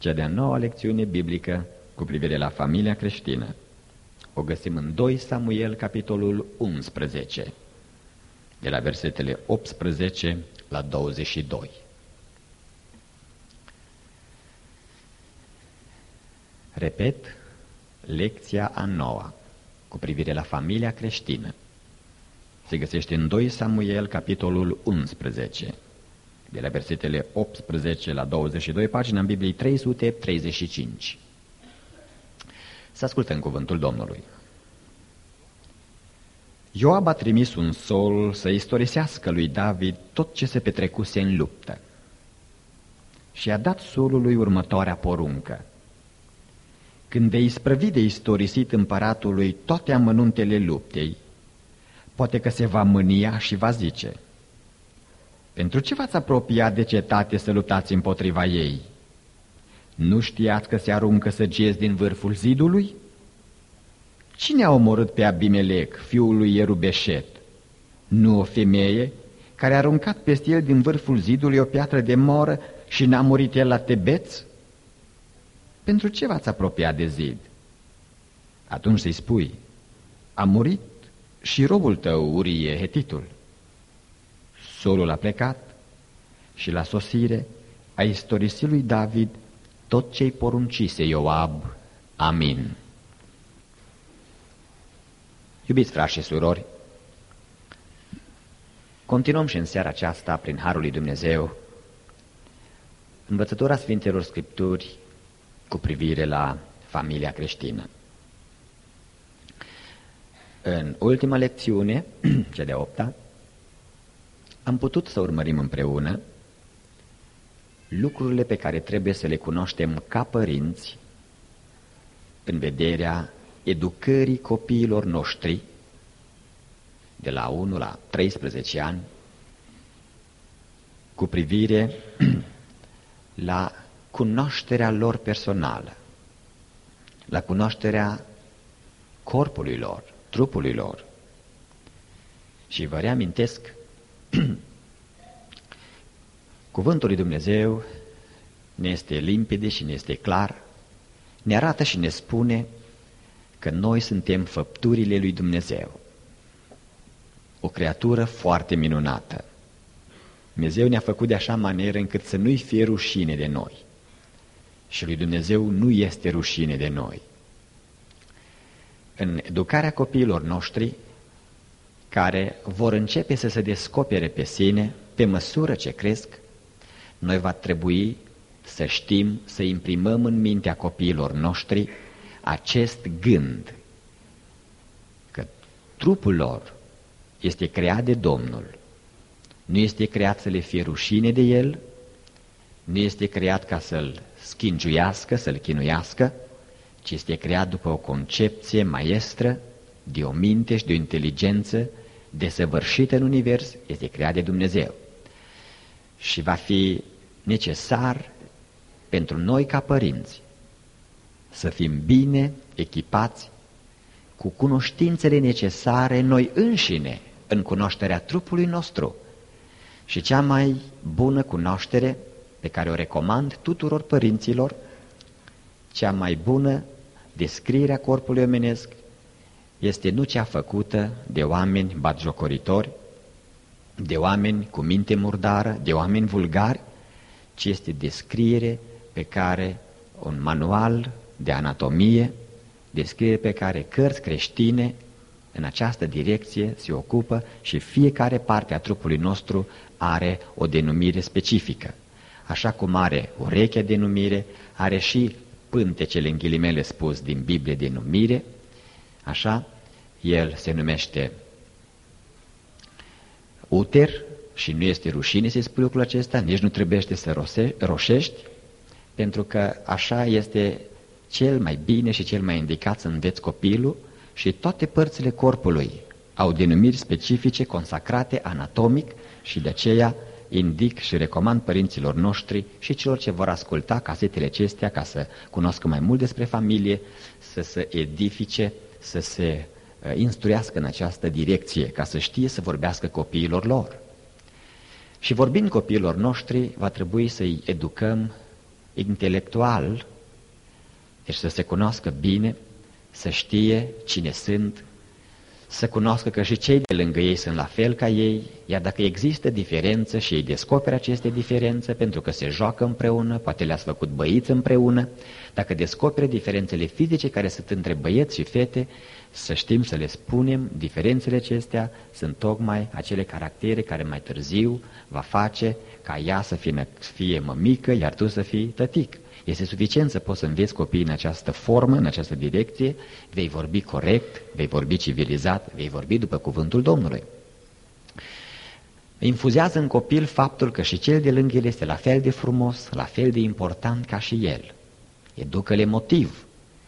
Cea de-a noua lecțiune biblică cu privire la familia creștină o găsim în 2 Samuel, capitolul 11, de la versetele 18 la 22. Repet, lecția a noua cu privire la familia creștină se găsește în 2 Samuel, capitolul 11, de la versetele 18 la 22, pagina în Bibliei 335. Să ascultăm cuvântul Domnului. Ioab a trimis un sol să istorisească lui David tot ce se petrecuse în luptă și a dat solului următoarea poruncă. Când vei isprăvi de istorisit împăratului toate amănuntele luptei, poate că se va mânia și va zice: pentru ce v-ați apropiat de cetate să luptați împotriva ei? Nu știați că se aruncă săgeți din vârful zidului? Cine a omorât pe Abimelec, fiul lui Ierubeșet? Nu o femeie care a aruncat peste el din vârful zidului o piatră de moră și n-a murit el la Tebeț? Pentru ce v-ați apropiat de zid? Atunci să-i spui: a murit și robul tău, Urie, hetitul. Solul a plecat și la sosire a istorisit lui David tot ce-i poruncise Ioab. Amin. Iubiți frați și surori, continuăm și în seara aceasta, prin harul lui Dumnezeu, învățătura Sfintelor Scripturi cu privire la familia creștină. În ultima lecțiune, cea de-a 8-a, am putut să urmărim împreună lucrurile pe care trebuie să le cunoaștem ca părinți în vederea educării copiilor noștri de la 1 la 13 ani cu privire la cunoașterea lor personală, la cunoașterea corpului lor, trupului lor. Și vă reamintesc, cuvântul lui Dumnezeu ne este limpede și ne este clar, ne arată și ne spune că noi suntem făpturile lui Dumnezeu, o creatură foarte minunată. Dumnezeu ne-a făcut de așa manieră încât să nu-i fie rușine de noi. Și lui Dumnezeu nu este rușine de noi. În educarea copiilor noștri, care vor începe să se descopere pe sine pe măsură ce cresc, noi va trebui să știm, să imprimăm în mintea copiilor noștri acest gând că trupul lor este creat de Domnul, nu este creat să le fie rușine de el, nu este creat ca să-l schingiuiască, să-l chinuiască, ci este creat după o concepție maestră, de o minte și de o inteligență desăvârșită în univers, este creat de Dumnezeu. Și va fi necesar pentru noi ca părinți să fim bine echipați cu cunoștințele necesare noi înșine în cunoașterea trupului nostru. Și cea mai bună cunoaștere pe care o recomand tuturor părinților, cea mai bună descriere a corpului omenesc este nu cea făcută de oameni batjocoritori, de oameni cu minte murdară, de oameni vulgari, ci este descriere pe care un manual de anatomie, descriere pe care cărți creștine în această direcție se ocupă și fiecare parte a trupului nostru are o denumire specifică. Așa cum are urechea denumire, are și pântecele în ghilimele spus din Biblie denumire, așa el se numește uter și nu este rușine să spui lucrul acesta, nici nu trebuie să roșești, pentru că așa este cel mai bine și cel mai indicat să înveți copilul. Și toate părțile corpului au denumiri specifice, consacrate anatomic, și de aceea indic și recomand părinților noștri și celor ce vor asculta casetele acestea ca să cunoască mai mult despre familie, să se edifice, să se instruiască în această direcție, ca să știe să vorbească copiilor lor. Și vorbind copiilor noștri, va trebui să-i educăm intelectual, deci să se cunoască bine, să știe cine sunt, să cunoască că și cei de lângă ei sunt la fel ca ei, iar dacă există diferență și ei descoperă aceste diferențe pentru că se joacă împreună, poate le-ați făcut băieți împreună, dacă descoperă diferențele fizice care sunt între băieți și fete, să știm să le spunem, diferențele acestea sunt tocmai acele caractere care mai târziu va face ca ea să fie mămică, iar tu să fii tătic. Este suficient să poți să înveți copiii în această formă, în această direcție, vei vorbi corect, vei vorbi civilizat, vei vorbi după cuvântul Domnului. Infuzează în copil faptul că și cel de lângă el este la fel de frumos, la fel de important ca și el. Educă-le motiv.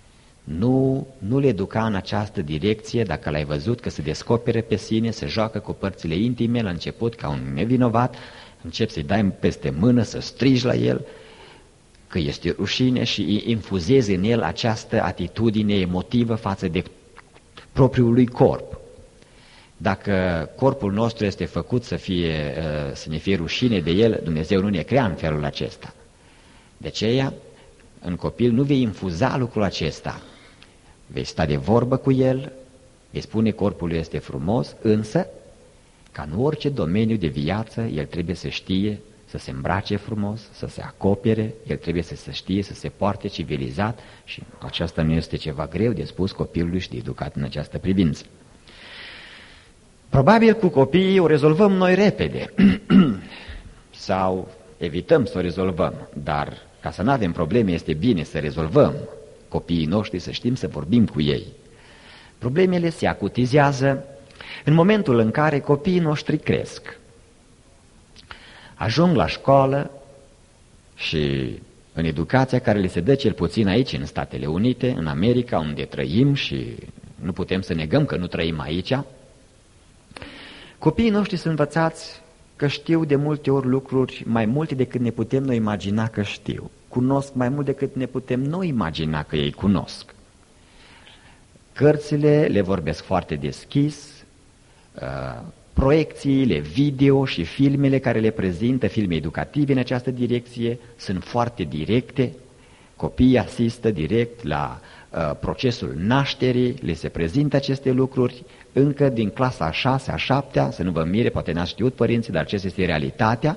Nu le educa în această direcție, dacă l-ai văzut că se descopere pe sine, se joacă cu părțile intime la început ca un nevinovat, începi să-i dai peste mână, să strigi la el, că este rușine și infuzezi în el această atitudine emotivă față de propriul lui corp. Dacă corpul nostru este făcut să ne fie rușine de el, Dumnezeu nu ne crea în felul acesta. De aceea, în copil nu vei infuza lucrul acesta. Vei sta de vorbă cu el, vei spune corpul lui este frumos, însă, ca în orice domeniu de viață, el trebuie să știe să se îmbrace frumos, să se acopere, el trebuie să știe, să se poarte civilizat și aceasta nu este ceva greu de spus copilului și de educat în această privință. Probabil cu copiii o rezolvăm noi repede sau evităm să o rezolvăm, dar ca să nu avem probleme este bine să rezolvăm copiii noștri, să știm să vorbim cu ei. Problemele se acutizează în momentul în care copiii noștri cresc. Ajung la școală și în educația care le se dă cel puțin aici, în Statele Unite, în America, unde trăim și nu putem să negăm că nu trăim aici, copiii noștri sunt învățați că știu de multe ori lucruri mai multe decât ne putem noi imagina că știu. Cunosc mai mult decât ne putem noi imagina că ei cunosc. Cărțile le vorbesc foarte deschis, proiecțiile video și filmele care le prezintă, filme educative în această direcție, sunt foarte directe. Copiii asistă direct la procesul nașterii, le se prezintă aceste lucruri încă din clasa a 6-a, a 7-a, să nu vă mire, poate n-ați știut părinții, dar acesta este realitatea.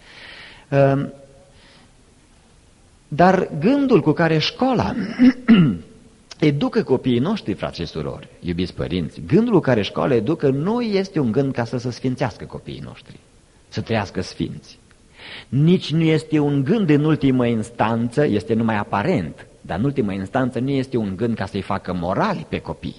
Dar gândul cu care școala educă copiii noștri, frați și surori, iubiți părinți, gândul cu care școala educă nu este un gând ca să se sfințească copiii noștri, să trăiască sfinți. Nici nu este un gând în ultimă instanță, este numai aparent, dar în ultimă instanță nu este un gând ca să-i facă morali pe copii.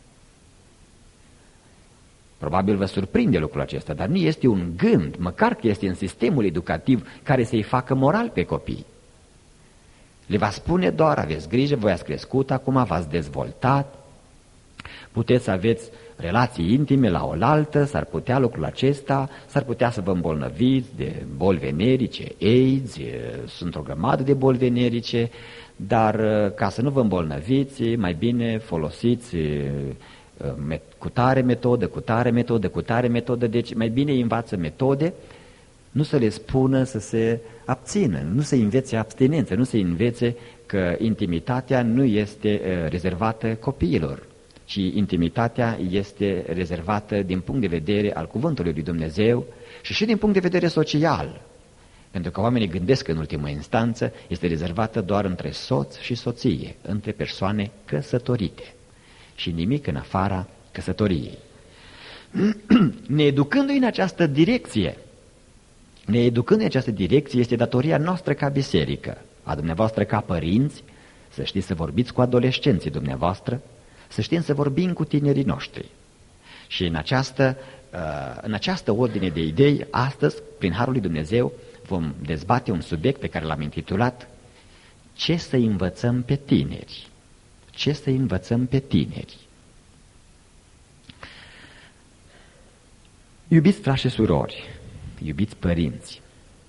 Probabil vă surprinde lucrul acesta, dar nu este un gând, măcar că este în sistemul educativ care să-i facă moral pe copii. Le va spune doar, aveți grijă, voi ați crescut, acum v-ați dezvoltat, puteți să aveți relații intime la oaltă, s-ar putea lucrul acesta, s-ar putea să vă îmbolnăviți de boli venerice, AIDS, sunt o grămadă de boli venerice, dar ca să nu vă îmbolnăviți, mai bine folosiți cu tare metodă, deci mai bine îi învață metode, nu să le spună să se abțină, nu să învețe abstinență, nu să învețe că intimitatea nu este rezervată copiilor, ci intimitatea este rezervată din punct de vedere al cuvântului lui Dumnezeu și din punct de vedere social. Pentru că oamenii gândesc că în ultimă instanță este rezervată doar între soț și soție, între persoane căsătorite și nimic în afara căsătoriei. Ne educându-i în această direcție, este datoria noastră ca biserică, a dumneavoastră ca părinți, să știți să vorbiți cu adolescenții dumneavoastră, să știm să vorbim cu tinerii noștri. Și în această ordine de idei, astăzi, prin Harul lui Dumnezeu, vom dezbate un subiect pe care l-am intitulat Ce să învățăm pe tineri? Ce să învățăm pe tineri? Iubiți frați și surori, iubiți părinți,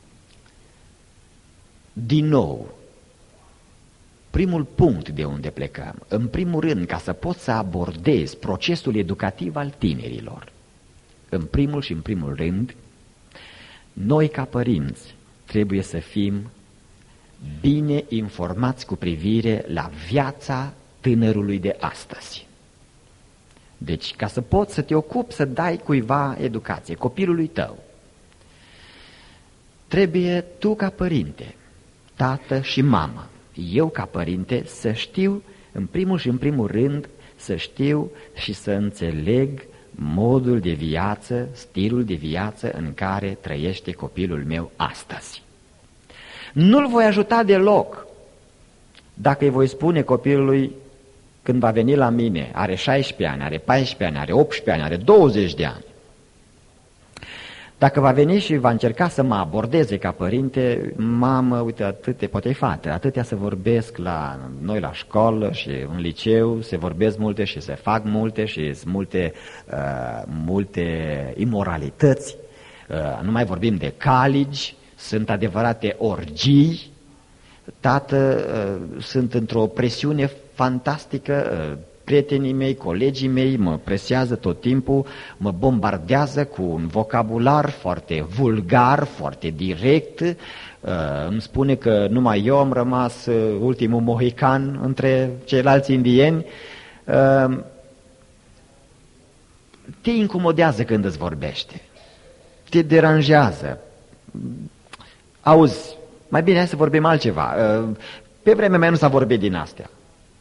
din nou, primul punct de unde plecăm, în primul rând, ca să poți să abordezi procesul educativ al tinerilor, în primul rând, noi ca părinți trebuie să fim bine informați cu privire la viața tânărului de astăzi. Deci, ca să poți să te ocupi, să dai cuiva educație, copilului tău, trebuie tu ca părinte, tată și mamă, eu ca părinte, să știu, în primul rând, să știu și să înțeleg modul de viață, stilul de viață în care trăiește copilul meu astăzi. Nu-l voi ajuta deloc dacă îi voi spune copilului, când va veni la mine, are 16 ani, are 14 ani, are 18 ani, are 20 de ani. Dacă va veni și va încerca să mă abordeze ca părinte, mamă, uite, atâtea, poate e fată, atâtea se vorbesc la noi la școală și în liceu, se vorbesc multe și se fac multe și sunt multe imoralități, nu mai vorbim de caligi, sunt adevărate orgii, tată, sunt într-o presiune fantastică, prietenii mei, colegii mei mă presează tot timpul, mă bombardează cu un vocabular foarte vulgar, foarte direct, îmi spune că numai eu am rămas ultimul mohican între ceilalți indieni. Te incomodează când îți vorbește, te deranjează. Auzi, mai bine hai să vorbim altceva. Pe vremea mea nu s-a vorbit din astea.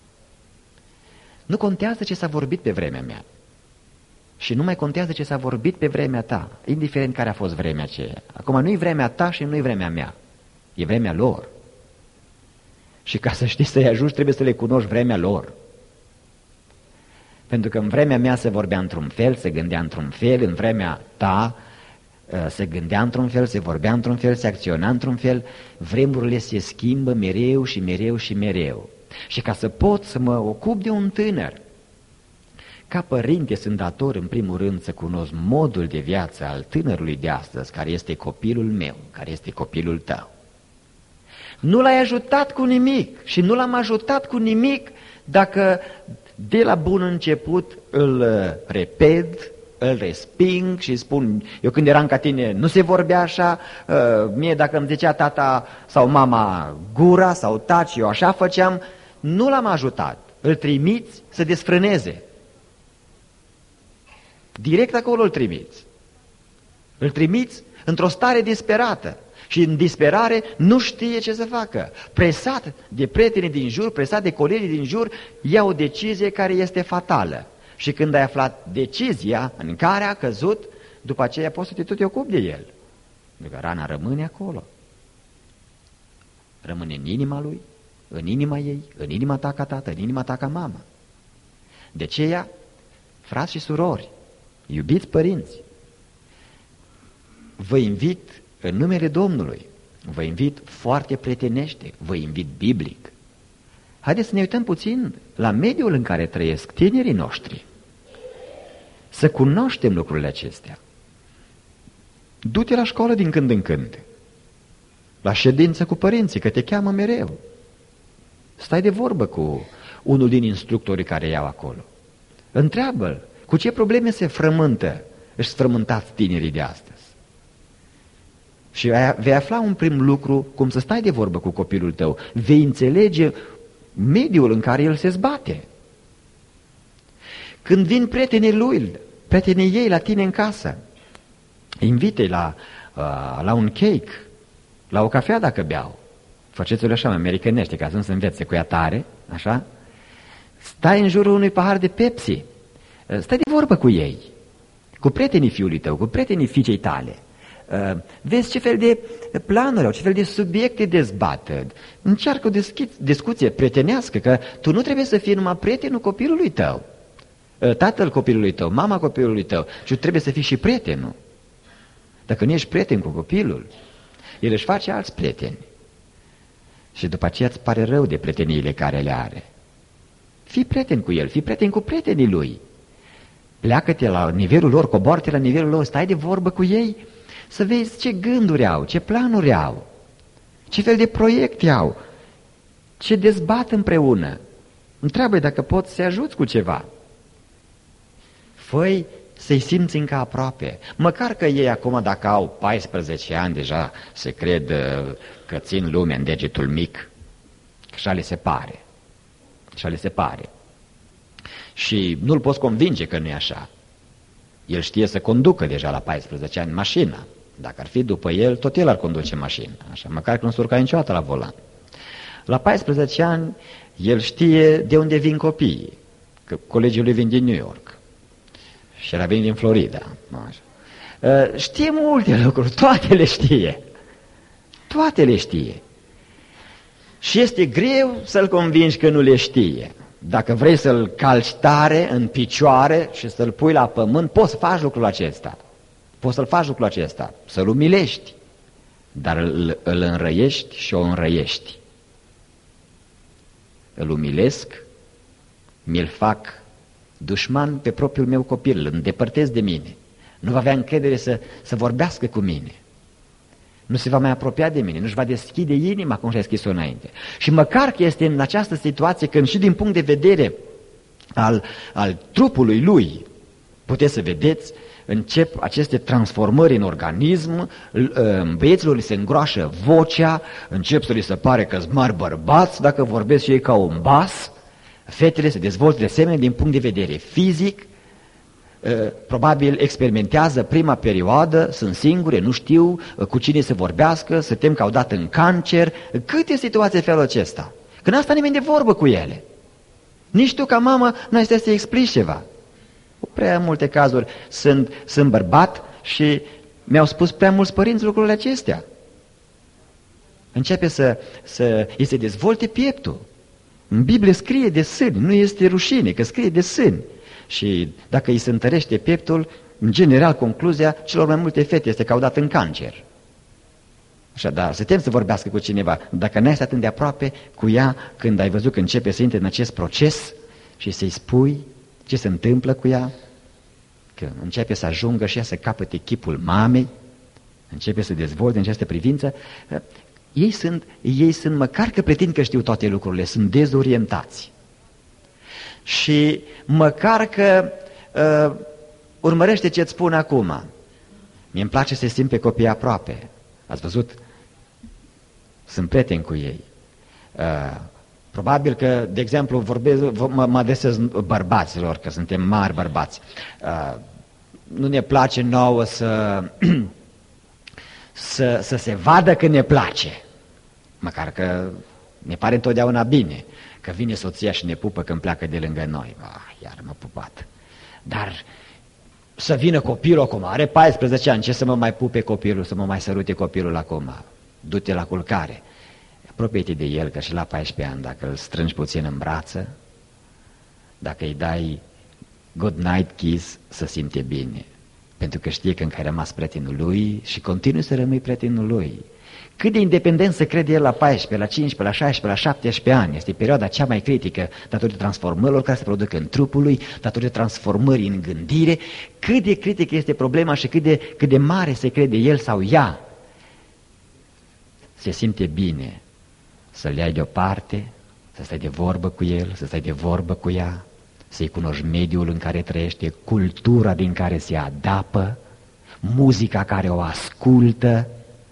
Nu contează ce s-a vorbit pe vremea mea. Și nu mai contează ce s-a vorbit pe vremea ta, indiferent care a fost vremea aceea. Acum nu-i vremea ta și nu-i vremea mea. E vremea lor. Și ca să știi să-i ajuți, trebuie să le cunoști vremea lor. Pentru că în vremea mea se vorbea într-un fel, se gândea într-un fel, în vremea ta se gândea într-un fel, se vorbea într-un fel, se acționa într-un fel. Vremurile se schimbă mereu și mereu și mereu. Și ca să pot să mă ocup de un tânăr, ca părinte sunt dator în primul rând să cunosc modul de viață al tânărului de astăzi, care este copilul meu, care este copilul tău. Nu l-ai ajutat cu nimic și nu l-am ajutat cu nimic dacă de la bun început îl repet, îl resping și spun, eu când eram ca tine nu se vorbea așa, mie dacă îmi zicea tata sau mama gura sau taci, eu așa făceam, nu l-am ajutat, îl trimiți să desfrâneze. Direct acolo îl trimiți. Îl trimiți într-o stare disperată și în disperare nu știe ce să facă. Presat de prietenii din jur, presat de colegii din jur, ia o decizie care este fatală. Și când ai aflat decizia în care a căzut, după aceea poți să te tot ocupi de el. Pentru că rana rămâne acolo. Rămâne în inima lui, în inima ei, în inima ta ca tată, în inima ta ca mamă. De aceea, frați și surori, iubiți părinți, vă invit în numele Domnului, vă invit foarte prietenește, vă invit biblic. Haideți să ne uităm puțin la mediul în care trăiesc tinerii noștri. Să cunoaștem lucrurile acestea. Du-te la școală din când în când, la ședință cu părinții, că te cheamă mereu. Stai de vorbă cu unul din instructorii care iau acolo. Întreabă-l cu ce probleme se frământă, își sfrământați tinerii de astăzi. Și vei afla un prim lucru, cum să stai de vorbă cu copilul tău. Vei înțelege mediul în care el se zbate. Când vin prietenii ei la tine în casă, invite-i la un cake, la o cafea dacă beau. Faceți-o așa, americanește, ca să nu se învețe cu ea tare, așa. Stai în jurul unui pahar de Pepsi. Stai de vorbă cu ei, cu prietenii fiului tău, cu prietenii fiicei tale. Vezi ce fel de planuri au, ce fel de subiecte dezbată. Încearcă o discuție prietenească, că tu nu trebuie să fii numai prietenul copilului tău, tatăl copilului tău, mama copilului tău, ci tu trebuie să fii și prietenul. Dacă nu ești prieten cu copilul, el își face alți prieteni. Și după aceea îți pare rău de prieteniile care le are. Fii prieten cu el, fii prieten cu prietenii lui. Pleacă-te la nivelul lor, coboară-te la nivelul lor, stai de vorbă cu ei, să vezi ce gânduri au, ce planuri au, ce fel de proiecte au, ce dezbat împreună. Întreabă-i dacă poți să-i ajuți cu ceva. Fă-i să-i simți încă aproape. Măcar că ei acum, dacă au 14 ani, deja se cred că țin lumea în degetul mic. Așa le se pare. Așa le se pare. Și nu-l poți convinge că nu e așa. El știe să conducă deja la 14 ani mașina. Dacă ar fi după el, tot el ar conduce mașina. Așa, măcar că nu se urca niciodată la volan. La 14 ani, el știe de unde vin copiii. Că colegii lui vin din New York. Și el a venit din Florida. Așa. Știe multe lucruri, toate le știe. Toate le știe. Și este greu să-l convingi că nu le știe. Dacă vrei să-l calci tare în picioare și să-l pui la pământ, poți să faci lucrul acesta. Poți să-l faci lucrul acesta, să-l umilești, dar îl înrăiești și o înrăiești. Îl umilesc, mi-l fac dușman pe propriul meu copil, îl îndepărtez de mine. Nu va avea încredere să vorbească cu mine. Nu se va mai apropia de mine, nu-și va deschide inima cum și-a deschis-o înainte. Și măcar că este în această situație, când și din punct de vedere al trupului lui, puteți să vedeți, încep aceste transformări în organism, băieților li se îngroașă vocea, încep să li se pare că-s mari bărbați, dacă vorbesc și ei ca un bas, fetele se dezvoltă de asemenea din punct de vedere fizic, probabil experimentează prima perioadă, sunt singure, nu știu cu cine să vorbească, se tem că au dat în cancer. Câte situații felul acesta? Când asta nimeni de vorbă cu ele. Nici tu ca mamă n-ai să-i explici ceva. Cu prea multe cazuri sunt bărbat și mi-au spus prea mulți părinți lucrurile acestea. Începe să îi se dezvolte pieptul. În Biblie scrie de sâni, nu este rușine, că scrie de sâni. Și dacă îi se întărește pieptul, în general, concluzia celor mai multe fete este că au dat în cancer. Așadar, se tem să vorbească cu cineva. Dacă n-ai stat de aproape cu ea, când ai văzut că începe să intre în acest proces și să-i spui ce se întâmplă cu ea, că începe să ajungă și ea să capăte chipul mamei, începe să dezvolte în această privință, ei sunt, măcar că pretind că știu toate lucrurile, sunt dezorientați. Și măcar că urmărește ce-ți spun acum. Mie îmi place să simt pe copii aproape. Ați văzut? Sunt prieten cu ei. Probabil că, de exemplu, mă adresez bărbaților, că suntem mari bărbați. Nu ne place nouă să se vadă că ne place. Măcar că ne pare întotdeauna bine că vine soția și ne pupă când pleacă de lângă noi. Iar m-a pupat. Dar să vină copilul acum, are 14 ani, ce să mă mai pupe copilul, să mă mai sărute copilul acum? Du-te la culcare. Apropie-te de el, că și la 14 ani, dacă îl strângi puțin în brață, dacă îi dai good night kiss, să simte bine. Pentru că știe că încă ai rămas prietenul lui și continui să rămâi prietenul lui. Cât de independent să crede el la 14, la 15, la 16, la 17 ani. Este perioada cea mai critică datorită transformărilor care se produc în trupul lui, datorită transformării în gândire. Cât de critică este problema și cât de mare se crede el sau ea. Se simte bine să-l iai deoparte, să stai de vorbă cu el, să stai de vorbă cu ea, să-i cunoști mediul în care trăiește, cultura din care se adapă, muzica care o ascultă,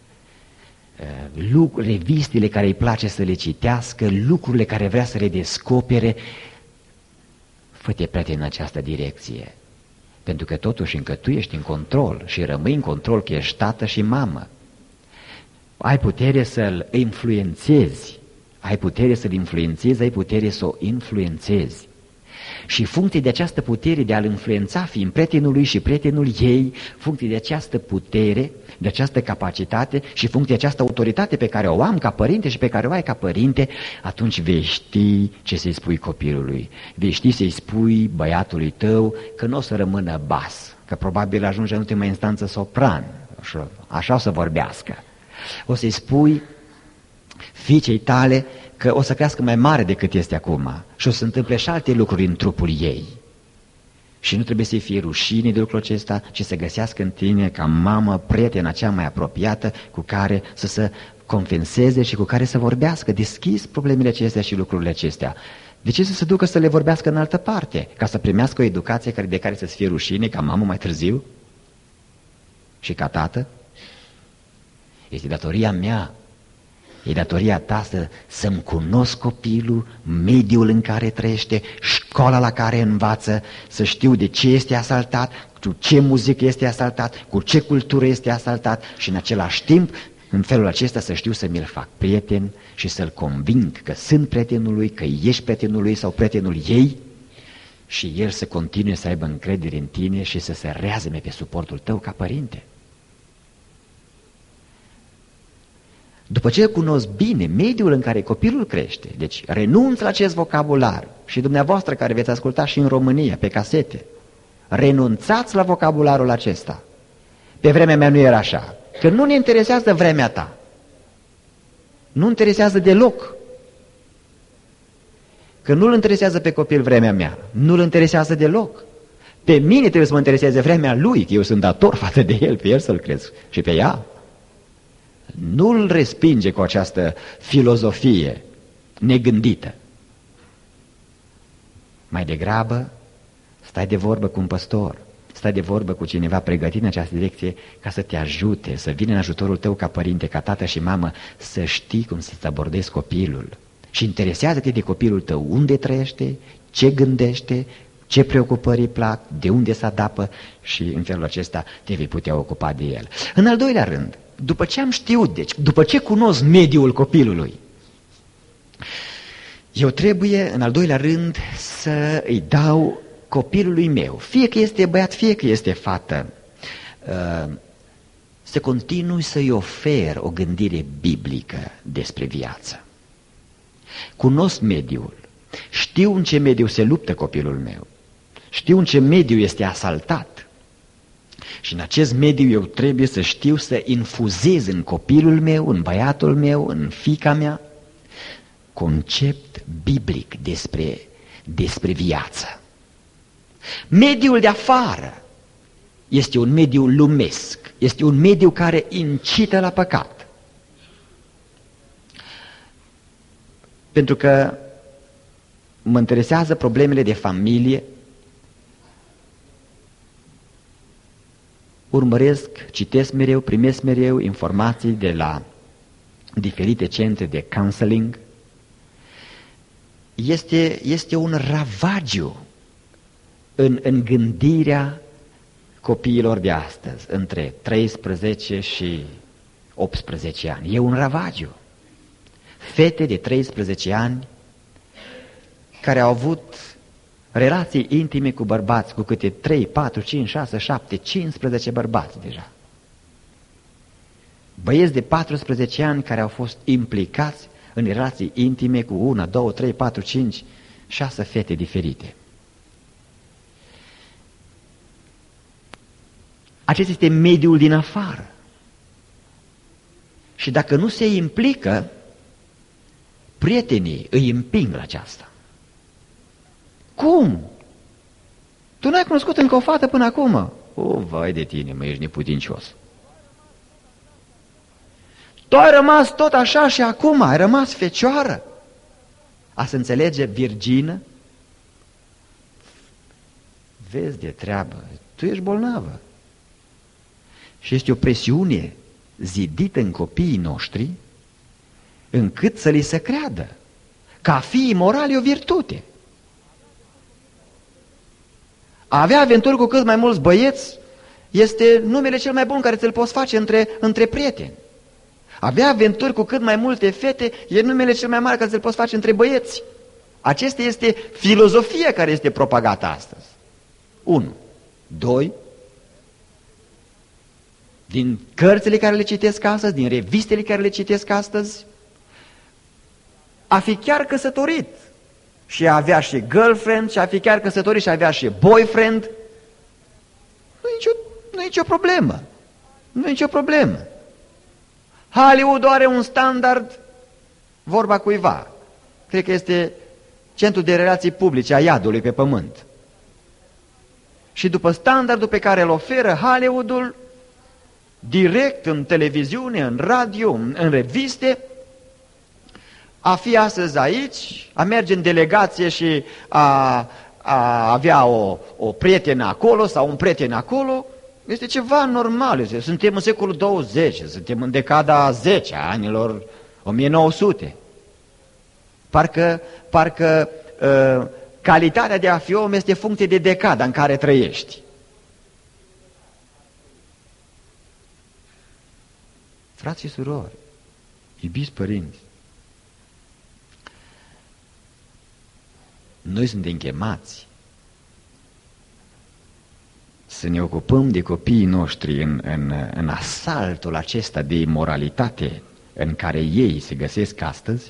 revistele care îi place să le citească, lucrurile care vrea să le descopere. Fă-te prieten în această direcție, pentru că totuși încă tu ești în control și rămâi în control, că ești tată și mamă. Ai putere să-l influențezi, ai putere să-l influențezi, ai putere să o influențezi. Și funcție de această putere de a-l influența, fiind prietenul lui și prietenul ei, funcție de această putere, de această capacitate și funcție de această autoritate pe care o am ca părinte și pe care o ai ca părinte, atunci vei ști ce să-i spui copilului. Vei ști să-i spui băiatului tău că nu o să rămână bas, că probabil ajunge în ultima instanță sopran, așa o să vorbească. O să-i spui fiicei tale că o să crească mai mare decât este acum și o să întâmple și alte lucruri în trupul ei. Și nu trebuie să-i fie rușine de lucrul acesta, ci să găsească în tine, ca mamă, prietena cea mai apropiată cu care să se confenseze și cu care să vorbească deschis problemele acestea și lucrurile acestea. De ce să se ducă să le vorbească în altă parte? Ca să primească o educație de care să-ți fie rușine, ca mamă mai târziu? Și ca tată? Este datoria mea, e datoria ta să-mi cunosc copilul, mediul în care trăiește, școala la care învață, să știu de ce este asaltat, cu ce muzică este asaltat, cu ce cultură este asaltat și în același timp, în felul acesta să știu să mi-l fac prieten și să-l conving că sunt prietenul lui, că ești prietenul lui sau prietenul ei și el să continue să aibă încredere în tine și să se reazeme pe suportul tău ca părinte. După ce cunosc bine mediul în care copilul crește, deci renunț la acest vocabular și dumneavoastră care veți asculta și în România pe casete, renunțați la vocabularul acesta. Pe vremea mea nu era așa, că nu ne interesează vremea ta. Nu interesează deloc. Că nu-l interesează pe copil vremea mea, nu-l interesează deloc. Pe mine trebuie să mă intereseze vremea lui, că eu sunt dator față de el, pe el să-l cresc și pe ea. Nu-l respinge cu această filozofie negândită. Mai degrabă, stai de vorbă cu un păstor, stai de vorbă cu cineva pregătit în această direcție ca să te ajute, să vină în ajutorul tău ca părinte, ca tată și mamă, să știi cum să-ți abordezi copilul. Și interesează-te de copilul tău, unde trăiește, ce gândește, ce preocupări îi plac, de unde se adapă și în felul acesta te vei putea ocupa de el. În al doilea rând, după ce am știut, deci, după ce cunosc mediul copilului, eu trebuie, în al doilea rând, să îi dau copilului meu, fie că este băiat, fie că este fată, să continui să-i ofer o gândire biblică despre viață. Cunosc mediul, știu în ce mediu se luptă copilul meu, știu în ce mediu este asaltat și în acest mediu eu trebuie să știu să infuzez în copilul meu, în băiatul meu, în fiica mea, concept biblic despre viață. Mediul de afară este un mediu lumesc, este un mediu care incită la păcat. Pentru că mă interesează problemele de familie, urmăresc, citesc mereu, primesc mereu informații de la diferite centre de counseling. Este un ravagiu în gândirea copiilor de astăzi, între 13 și 18 ani. E un ravagiu. Fete de 13 ani care au avut relații intime cu bărbați, cu câte 3, 4, 5, 6, 7, 15 bărbați deja. Băieți de 14 ani care au fost implicați în relații intime cu 1, 2, 3, 4, 5, 6 fete diferite. Acesta este mediul din afară. Și dacă nu se implică, prietenii îi împing la aceasta. Cum? Tu n-ai cunoscut încă o fată până acum? O, vai de tine, mă, ești neputincios. Tu ai rămas tot așa și acum ai rămas fecioară. A se înțelege virgină? Vezi de treabă, tu ești bolnavă. Și este o presiune zidită în copiii noștri încât să li se creadă că a fi imoral e o virtute. A avea aventuri cu cât mai mulți băieți este numele cel mai bun care ți-l poți face între prieteni. Avea aventuri cu cât mai multe fete e numele cel mai mare care ți-l poți face între băieți. Acesta este filozofia care este propagată astăzi. 1. 2. Din cărțile care le citesc astăzi, din revistele care le citesc astăzi, a fi chiar căsătorit și a avea și girlfriend, și a fi chiar căsătorit și a avea și boyfriend, nu e nicio problemă. Nu e nicio problemă. Hollywood are un standard, vorba cuiva, cred că este centrul de relații publice a iadului pe pământ. Și după standardul pe care îl oferă Hollywoodul, direct în televiziune, în radio, în reviste, a fi astăzi aici, a merge în delegație și a avea o prietenă acolo sau un prieten acolo, este ceva normal. Suntem în secolul 20, suntem în decada 10 a anilor 1900. Parcă calitatea de a fi om este funcție de decada în care trăiești. Frați și surori, iubiți părinți, noi suntem chemați să ne ocupăm de copiii noștri în asaltul acesta de imoralitate în care ei se găsesc astăzi,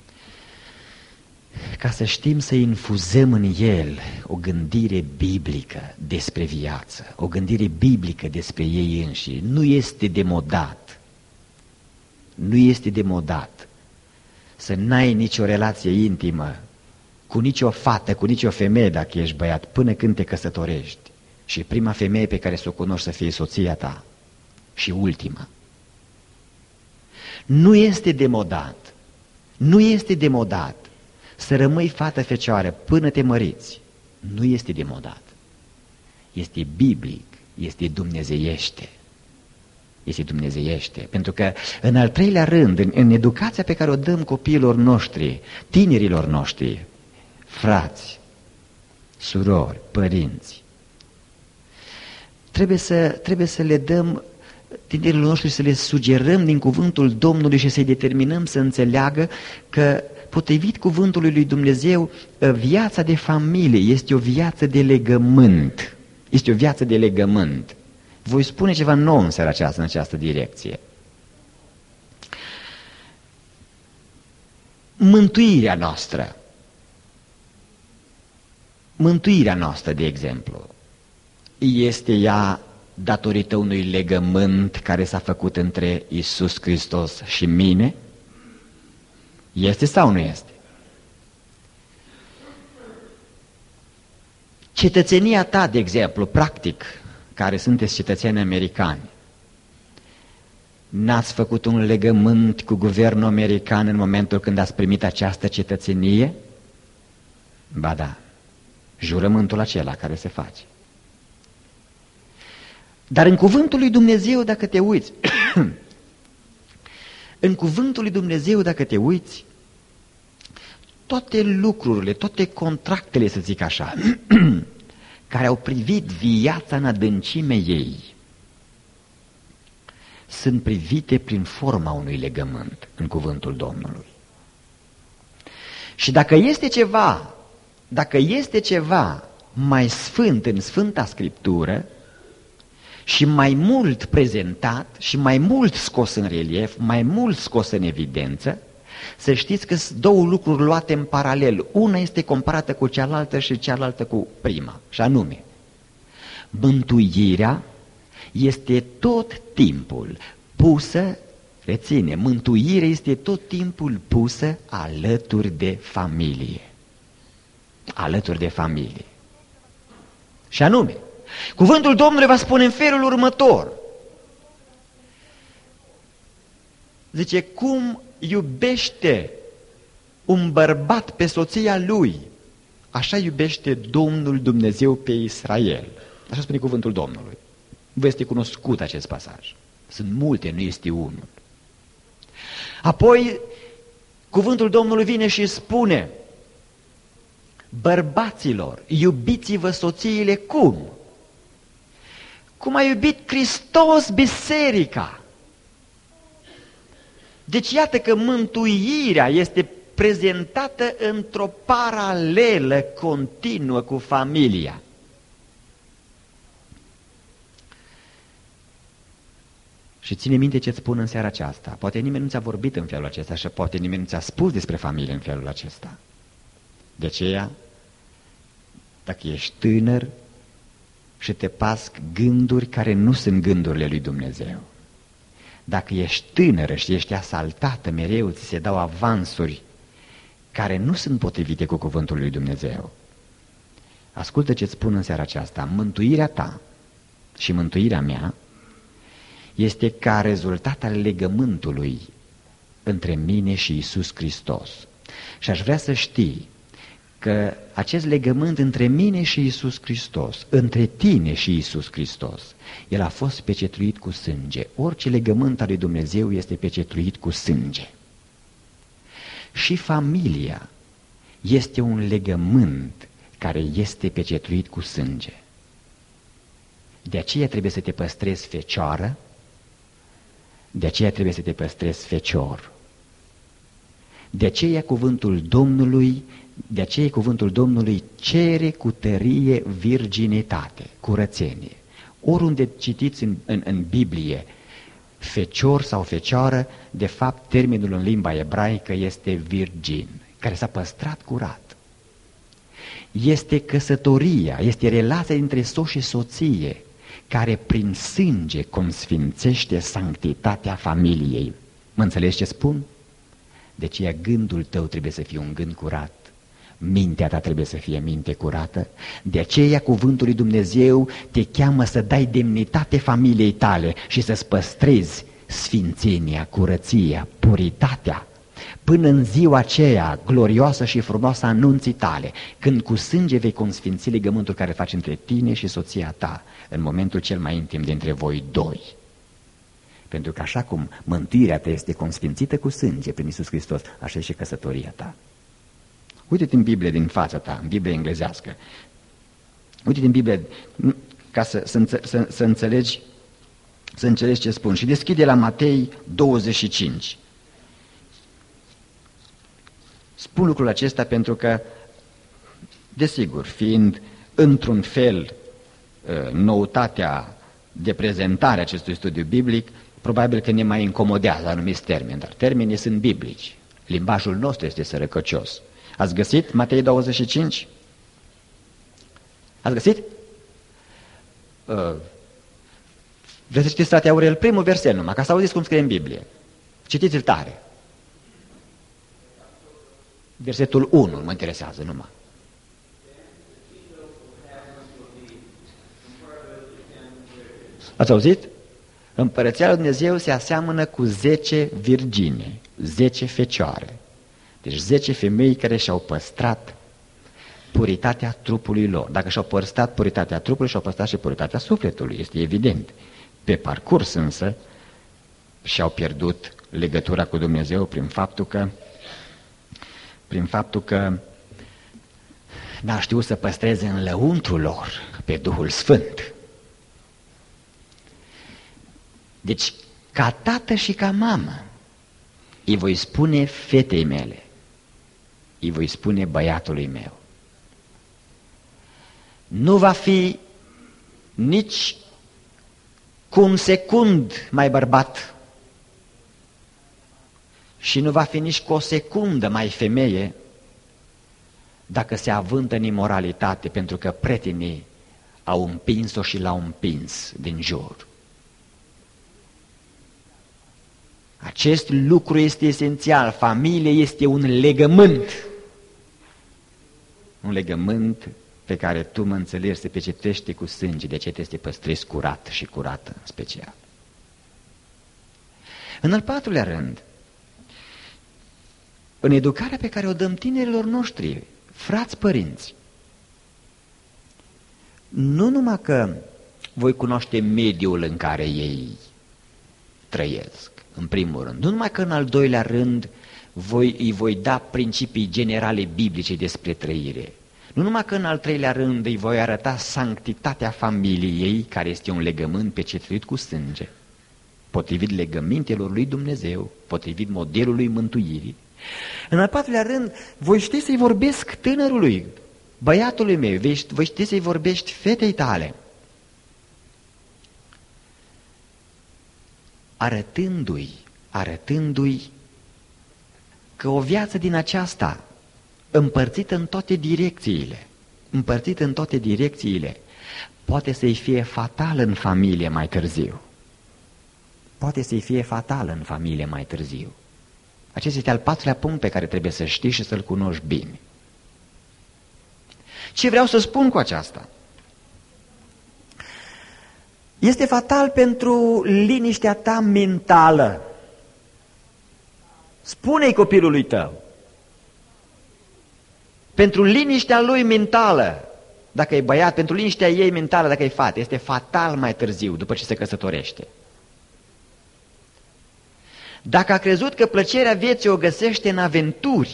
ca să știm să infuzăm în el o gândire biblică despre viață, o gândire biblică despre ei înșiși. Nu este demodat, nu este demodat să n-ai nicio relație intimă cu nicio fată, cu nicio femeie dacă ești băiat, până când te căsătorești. Și prima femeie pe care să o cunoști să fie soția ta. Și ultima. Nu este demodat, nu este demodat să rămâi fată fecioară până te măriți. Nu este demodat. Este biblic, este dumnezeiește. Este dumnezeiește. Pentru că, în al treilea rând, în educația pe care o dăm copiilor noștri, tinerilor noștri, frați, surori, părinți, trebuie să le dăm tinerilor noștri, să le sugerăm din cuvântul Domnului și să-i determinăm să înțeleagă că, potrivit cuvântului lui Dumnezeu, viața de familie este o viață de legământ. Este o viață de legământ. Voi spune ceva nou în seara aceasta, în această direcție. Mântuirea noastră, de exemplu, este ea datorită unui legământ care s-a făcut între Iisus Hristos și mine? Este sau nu este? Cetățenia ta, de exemplu, practic, care sunteți cetățeni americani, n-ați făcut un legământ cu guvernul american în momentul când ați primit această cetățenie? Ba da, jurământul acela care se face. Dar în cuvântul lui Dumnezeu, dacă te uiți, în cuvântul lui Dumnezeu, dacă te uiți, toate lucrurile, toate contractele, să zic așa, care au privit viața în adâncime ei, sunt privite prin forma unui legământ în cuvântul Domnului. Și dacă este ceva mai sfânt în Sfânta Scriptură și mai mult prezentat și mai mult scos în relief, mai mult scos în evidență, să știți că sunt două lucruri luate în paralel. Una este comparată cu cealaltă și cealaltă cu prima, și anume, mântuirea este tot timpul pusă, reține, mântuirea este tot timpul pusă alături de familie. Alături de familie. Și anume, cuvântul Domnului va spune în felul următor. Zice, cum iubește un bărbat pe soția lui, așa iubește Domnul Dumnezeu pe Israel. Așa spune cuvântul Domnului. Vă este cunoscut acest pasaj. Sunt multe, nu este unul. Apoi, cuvântul Domnului vine și spune, bărbaților, iubiți-vă soțiile cum? Cum a iubit Hristos biserica. Deci iată că mântuirea este prezentată într-o paralelă continuă cu familia. Și ține minte ce-ți spun în seara aceasta. Poate nimeni nu ți-a vorbit în felul acesta și poate nimeni nu ți-a spus despre familie în felul acesta. De aceea, dacă ești tânăr și te pasc gânduri care nu sunt gândurile lui Dumnezeu, dacă ești tânără și ești asaltată mereu, ți se dau avansuri care nu sunt potrivite cu cuvântul lui Dumnezeu, ascultă ce-ți spun în seara aceasta. Mântuirea ta și mântuirea mea este ca rezultat al legământului între mine și Iisus Hristos. Și aș vrea să știi că acest legământ între mine și Iisus Hristos, între tine și Iisus Hristos, el a fost pecetluit cu sânge. Orice legământ al lui Dumnezeu este pecetluit cu sânge. Și familia este un legământ care este pecetluit cu sânge. De aceea trebuie să te păstrezi fecioară, de aceea trebuie să te păstrezi fecior. De aceea cuvântul Domnului cere cu tărie virginitate, curățenie. Oriunde citiți în Biblie fecior sau fecioară, de fapt termenul în limba ebraică este virgin, care s-a păstrat curat. Este căsătoria, este relația dintre soț și soție, care prin sânge consfințește sanctitatea familiei. Mă înțelegi ce spun? De aceea gândul tău trebuie să fie un gând curat, mintea ta trebuie să fie minte curată. De aceea cuvântul lui Dumnezeu te cheamă să dai demnitate familiei tale și să-ți păstrezi sfințenia, curăția, puritatea, până în ziua aceea glorioasă și frumoasă a nunții tale, când cu sânge vei consfinți legământul care faci între tine și soția ta, în momentul cel mai intim dintre voi doi. Pentru că așa cum mântuirea ta este consfințită cu sânge prin Iisus Hristos, așa e și căsătoria ta. Uite-te în Biblie din fața ta, în Biblie englezească. Uite-te în Biblie ca să înțelegi ce spun. Și deschide la Matei 25. Spun lucrul acesta pentru că, desigur, fiind într-un fel noutatea de prezentare a acestui studiu biblic, probabil că ne mai incomodează anumiți termeni, dar termenii sunt biblici. Limbajul nostru este sărăcăcios. Ați găsit Matei 25? Ați găsit? Vreți să citiți, frate Aurel, primul verset numai, ca să auziți cum scrie în Biblie. Citiți-l tare. Versetul 1 mă interesează numai. Ați auzit? Împărăția lui Dumnezeu se aseamănă cu 10 virgine, 10 fecioare. Deci 10 femei care și-au păstrat puritatea trupului lor. Dacă și-au păstrat puritatea trupului, și-au păstrat și puritatea sufletului, este evident. Pe parcurs însă și-au pierdut legătura cu Dumnezeu prin faptul că n-au știut să păstreze în lăuntrul lor pe Duhul Sfânt. Deci, ca tată și ca mamă, îi voi spune fetei mele, îi voi spune băiatului meu, nu va fi nici cu un secund mai bărbat și nu va fi nici cu o secundă mai femeie dacă se avântă în imoralitate, pentru că prietenii au împins-o și l-au împins din jur. Acest lucru este esențial. Familia este un legământ. Un legământ pe care tu mă înțelegi se pecetlește cu sânge, de ce trebuie să te păstrezi curat și curată în special. În al patrulea rând, în educarea pe care o dăm tinerilor noștri, frați părinți, nu numai că voi cunoaște mediul în care ei trăiesc, în primul rând, nu numai că în al doilea rând îi voi da principii generale biblice despre trăire, nu numai că în al treilea rând îi voi arăta sanctitatea familiei, care este un legământ pecetluit cu sânge, potrivit legămintelor lui Dumnezeu, potrivit modelului mântuirii. În al patrulea rând, voi ști să-i vorbesc tânărului, băiatului meu, voi ști să-i vorbești fetei tale, arătându-i că o viață din aceasta, împărțită în toate direcțiile, poate să-i fie fatală în familie mai târziu. Acesta este al patrulea punct pe care trebuie să știi și să-l cunoști bine. Ce vreau să spun cu aceasta? Este fatal pentru liniștea ta mentală. Spune-i copilului tău. Pentru liniștea lui mentală, dacă e băiat, pentru liniștea ei mentală, dacă e fată, este fatal mai târziu, după ce se căsătorește. Dacă a crezut că plăcerea vieții o găsește în aventuri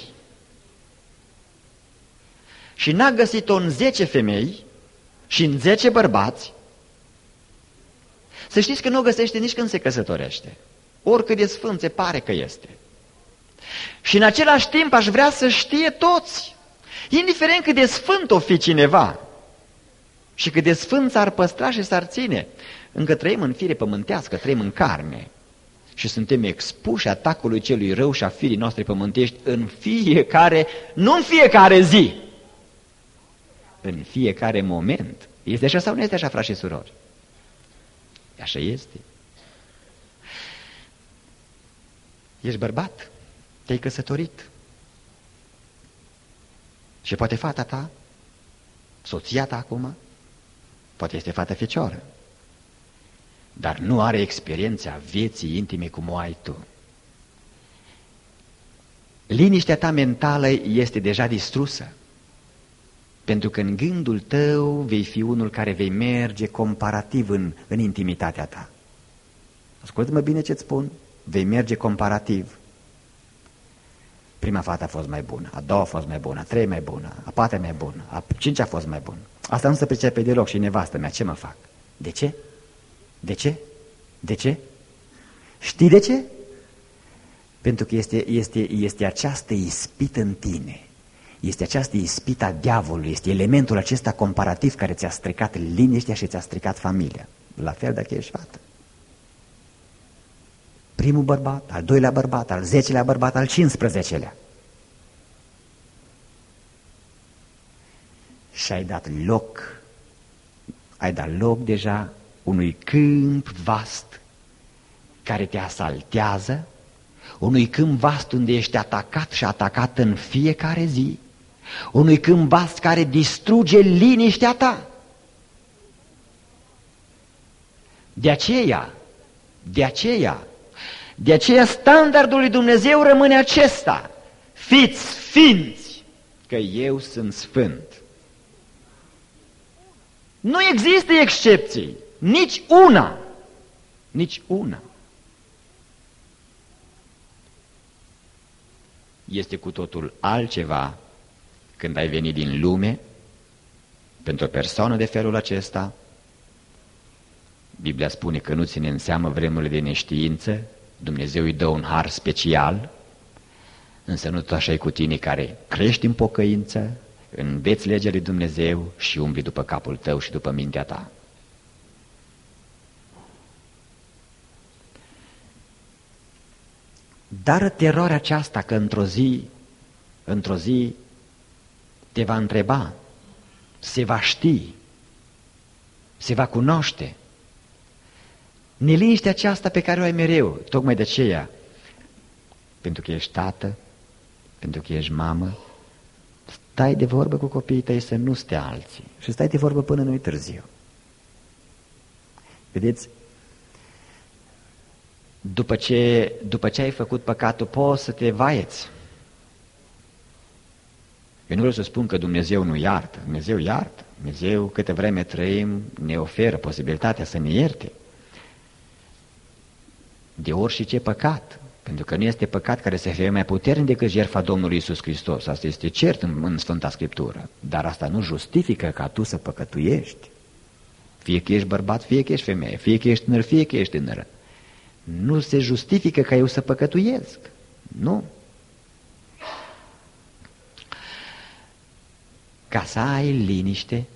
și n-a găsit-o în 10 femei și în 10 bărbați, să știți că nu o găsește nici când se căsătorește. Oricât de sfânt se pare că este. Și în același timp aș vrea să știe toți, indiferent cât de sfânt o fi cineva și cât de sfânt s-ar păstra și s-ar ține, încă trăim în fire pământească, trăim în carne și suntem expuși atacului celui rău și a firii noastre pământești în fiecare, nu în fiecare zi, în fiecare moment. Este așa sau nu este așa, frați și surori? Așa este. Ești bărbat, te-ai căsătorit și poate fata ta, soția ta acum, poate este fată fecioară, dar nu are experiența vieții intime cum o ai tu. Liniștea ta mentală este deja distrusă, pentru că în gândul tău vei fi unul care vei merge comparativ în intimitatea ta. Ascultă-mă bine ce-ți spun, vei merge comparativ. Prima fată a fost mai bună, a doua a fost mai bună, a treia mai bună, a patra mai bună, a cincea a fost mai bună. Asta nu se pricepe deloc și nevastă mea, ce mă fac? De ce? De ce? De ce? Știi de ce? Pentru că este această ispită în tine. Este această ispită a diavolului, este elementul acesta comparativ care ți-a stricat liniștea și ți-a stricat familia. La fel dacă ești fată. Primul bărbat, al doilea bărbat, al 10-lea bărbat, al 15-lea. Și ai dat loc deja unui câmp vast care te asaltează, unui câmp vast unde ești atacat și atacat în fiecare zi, unui câmp vast care distruge liniștea ta. De aceea standardul lui Dumnezeu rămâne acesta: fiți sfinți, că eu sunt sfânt. Nu există excepții, nici una, nici una. Este cu totul altceva când ai venit din lume. Pentru o persoană de felul acesta, Biblia spune că nu ține în seamă vremurile de neștiință, Dumnezeu îi dă un har special, însă nu tot așa e cu tine care crești în pocăință, înveți legea lui Dumnezeu și umbli după capul tău și după mintea ta. Dar teroarea aceasta că într-o zi te va întreba, se va ști, se va cunoaște. Neliniștea aceasta pe care o ai mereu, tocmai de aceea, pentru că ești tată, pentru că ești mamă, stai de vorbă cu copiii tăi să nu stea alții și stai de vorbă până nu-i târziu. Vedeți? După ce ai făcut păcatul, poți să te vaieți. Eu nu vreau să spun că Dumnezeu nu iartă. Dumnezeu iartă. Dumnezeu, câte vreme trăim, ne oferă posibilitatea să ne ierte de orice păcat. Pentru că nu este păcat care să fie mai puternic decât jertfa Domnului Iisus Hristos. Asta este cert în Sfânta Scriptură. Dar asta nu justifică ca tu să păcătuiești. Fie că ești bărbat, fie că ești femeie, fie că ești tânăr, fie că ești tânără. Nu se justifică ca eu să păcătuiesc. Nu. Ca să ai liniște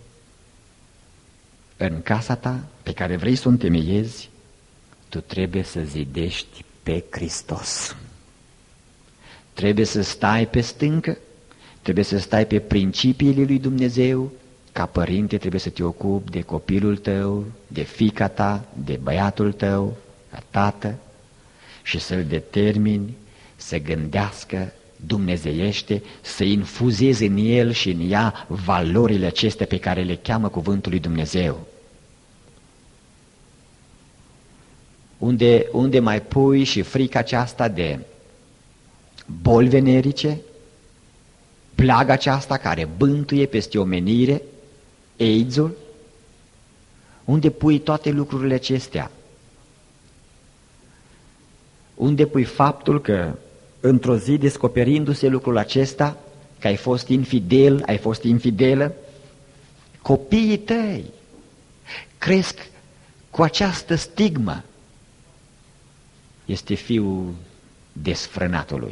în casa ta pe care vrei să o întemeiezi, tu trebuie să zidești pe Hristos. Trebuie să stai pe stâncă, trebuie să stai pe principiile lui Dumnezeu. Ca părinte trebuie să te ocupi de copilul tău, de fiica ta, de băiatul tău, ca tată, și să-l determini să gândească dumnezeiește, să infuzeze în el și în ea valorile acestea pe care le cheamă cuvântul lui Dumnezeu. Unde mai pui și frica aceasta boli venerice, plaga aceasta care bântuie peste omenire, AIDS-ul? Unde pui toate lucrurile acestea? Unde pui faptul că într-o zi, descoperindu-se lucrul acesta, că ai fost infidel, ai fost infidelă, copiii tăi cresc cu această stigmă. Este fiul desfrânatului.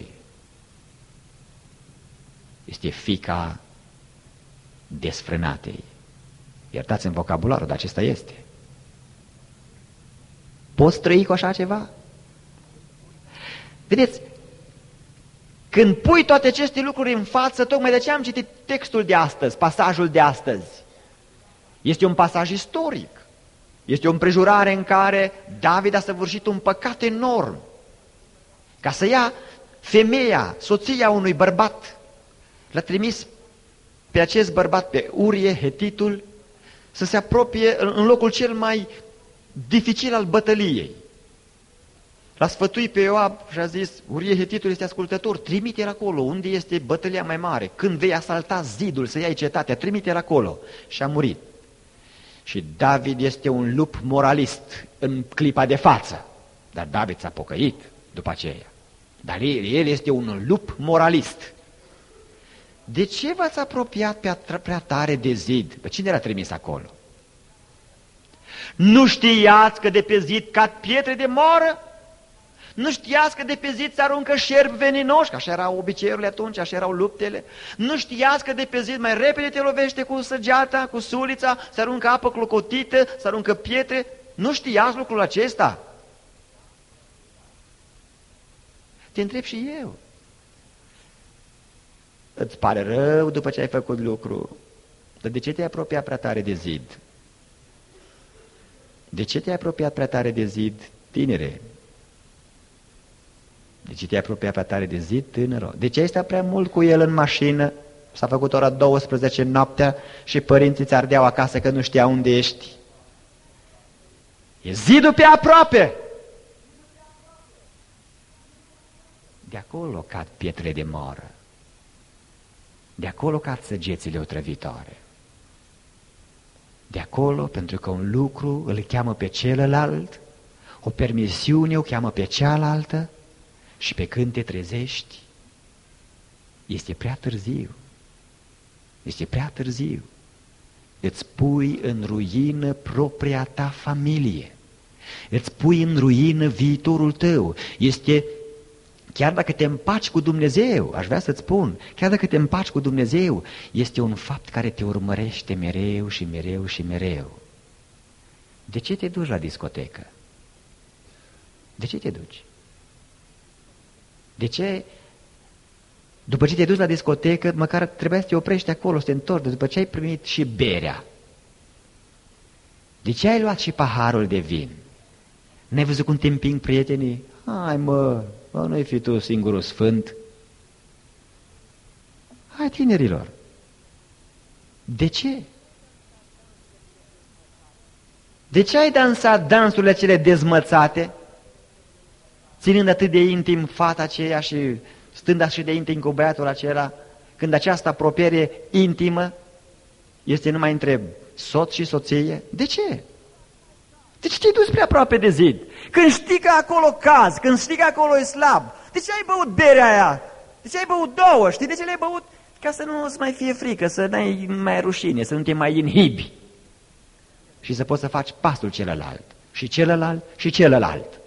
Este fiica desfrânatei. Iertați-mi vocabularul, dar acesta este. Poți trăi cu așa ceva? Vedeți, când pui toate aceste lucruri în față, tocmai de aceea am citit textul de astăzi, pasajul de astăzi. Este un pasaj istoric. Este o împrejurare în care David a săvârșit un păcat enorm. Ca să ia femeia, soția unui bărbat, l-a trimis pe acest bărbat, pe Urie, hetitul, să se apropie în locul cel mai dificil al bătăliei. L-a sfătuit pe Ioab și a zis, Urie hetitul este ascultător, trimite-l acolo, unde este bătălia mai mare, când vei asalta zidul să iei cetatea, trimite-l acolo. Și a murit. Și David este un lup moralist în clipa de față, dar David s-a pocăit după aceea. Dar el este un lup moralist. De ce v-ați apropiat prea tare de zid? Pe cine l-a trimis acolo? Nu știați că de pe zid cad pietre de moară? Nu știați că de pe zid se aruncă șerpi veninoși? Că așa erau obiceiurile atunci, așa erau luptele. Nu știați că de pe zid mai repede te lovește cu săgeata, cu sulița, se aruncă apă clocotită, se aruncă pietre? Nu știați lucrul acesta? Te întreb și eu. Îți pare rău după ce ai făcut lucru, dar de ce te-ai apropiat prea tare de zid? De ce te-ai apropiat prea tare de zid, tinere? De ce te-ai apropiat prea tare de zid, tânără? De ce ai stat prea mult cu el în mașină? S-a făcut ora 12 noaptea și părinții ți ardeau acasă că nu știau unde ești. E zidul pe aproape! De acolo cad pietre de moară. De acolo cad săgețile otrăvitoare. De acolo, pentru că un lucru îl cheamă pe celălalt, o permisiune o cheamă pe cealaltă, și pe când te trezești, este prea târziu. Este prea târziu. Îți pui în ruină propria ta familie. Îți pui în ruină viitorul tău. Este, chiar dacă te împaci cu Dumnezeu, aș vrea să-ți spun, chiar dacă te împaci cu Dumnezeu, este un fapt care te urmărește mereu și mereu și mereu. De ce te duci la discotecă? De ce te duci? De ce? După ce te duci la discotecă, măcar trebuia să te oprești acolo, să te întorci, după ce ai primit și berea. De ce ai luat și paharul de vin? N-ai văzut cum te împing prietenii? Hai mă, nu-i fi tu singurul sfânt. Hai, tinerilor. De ce? De ce ai dansat dansurile cele dezmățate, ținând atât de intim fata aceea și stând așa de intim cu băiatul acela, când această apropiere intimă este numai între soț și soție? De ce? De ce te-ai dus prea aproape de zid? Când știi că acolo cazi, când știi că acolo e slab, de ce ai băut berea aia? De ce ai băut două? Știi de ce le-ai băut? Ca să nu-ți mai fie frică, să n-ai mai rușine, să nu te mai inhibi. Și să poți să faci pasul celălalt. Și celălalt și celălalt.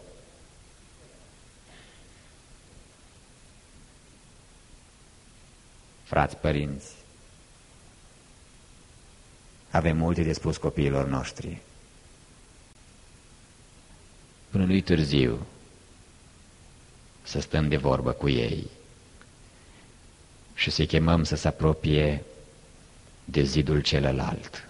Frați părinți, avem multe de spus copiilor noștri. Până nu-i târziu să stăm de vorbă cu ei și să-i chemăm să se apropie de zidul celălalt,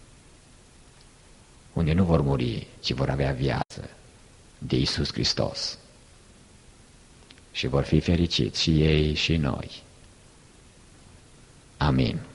unde nu vor muri, ci vor avea viață, de Iisus Hristos. Și vor fi fericiți și ei și noi. Amin.